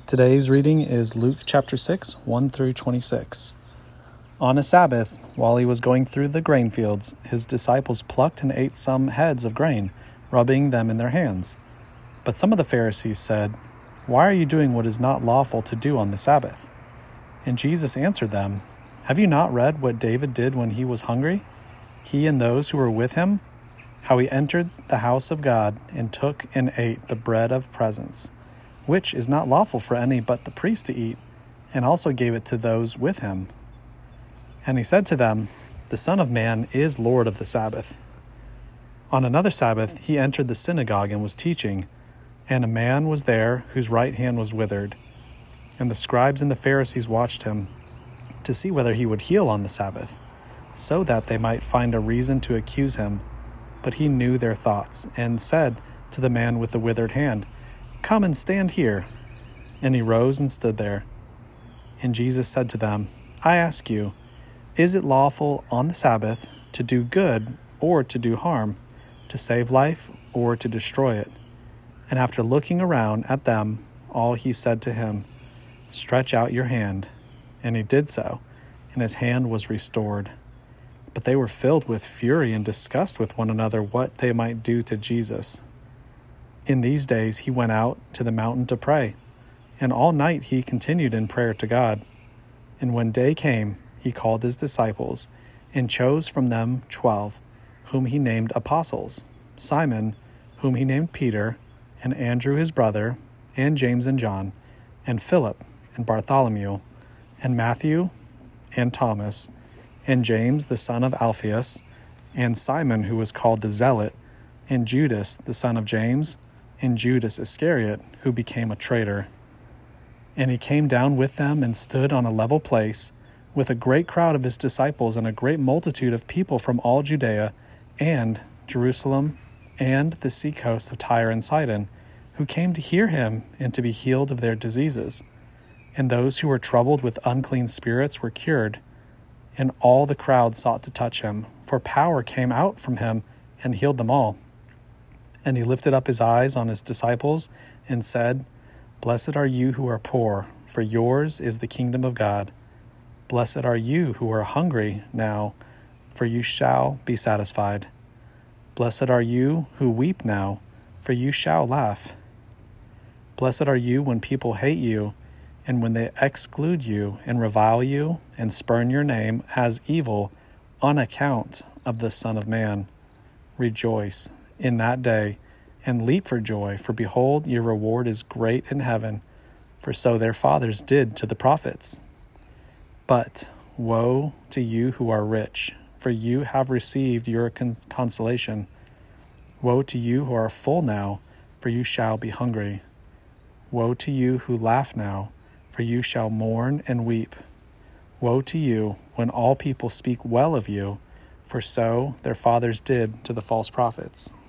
Today's reading is Luke chapter 6, 1 through 26. On a Sabbath, while he was going through the grain fields, his disciples plucked and ate some heads of grain, rubbing them in their hands. But some of the Pharisees said, "Why are you doing what is not lawful to do on the Sabbath?" And Jesus answered them, "Have you not read what David did when he was hungry, he and those who were with him? How he entered the house of God and took and ate the bread of presence, which is not lawful for any but the priest to eat, and also gave it to those with him. And he said to them, The Son of Man is Lord of the Sabbath." On another Sabbath he entered the synagogue and was teaching, and a man was there whose right hand was withered. And the scribes and the Pharisees watched him, to see whether he would heal on the Sabbath, so that they might find a reason to accuse him. But he knew their thoughts, and said to the man with the withered hand, "Come and stand here." And he rose and stood there. And Jesus said to them, "I ask you, is it lawful on the Sabbath to do good or to do harm, to save life or to destroy it?" And after looking around at them all, he said to him, "Stretch out your hand." And he did so, and his hand was restored. But they were filled with fury and discussed with one another what they might do to Jesus. In these days he went out to the mountain to pray, and all night he continued in prayer to God. And when day came, he called his disciples, and chose from them 12, whom he named apostles: Simon, whom he named Peter, and Andrew his brother, and James and John, and Philip, and Bartholomew, and Matthew, and Thomas, and James the son of Alphaeus, and Simon who was called the Zealot, and Judas the son of James, and Judas Iscariot, who became a traitor. And he came down with them and stood on a level place, with a great crowd of his disciples and a great multitude of people from all Judea and Jerusalem and the seacoast of Tyre and Sidon, who came to hear him and to be healed of their diseases. And those who were troubled with unclean spirits were cured. And all the crowd sought to touch him, for power came out from him and healed them all. And he lifted up his eyes on his disciples and said, "Blessed are you who are poor, for yours is the kingdom of God. Blessed are you who are hungry now, for you shall be satisfied. Blessed are you who weep now, for you shall laugh. Blessed are you when people hate you, and when they exclude you and revile you and spurn your name as evil on account of the Son of Man. Rejoice in that day, and leap for joy, for behold, your reward is great in heaven, for so their fathers did to the prophets. But woe to you who are rich, for you have received your consolation. Woe to you who are full now, for you shall be hungry. Woe to you who laugh now, for you shall mourn and weep. Woe to you when all people speak well of you, for so their fathers did to the false prophets."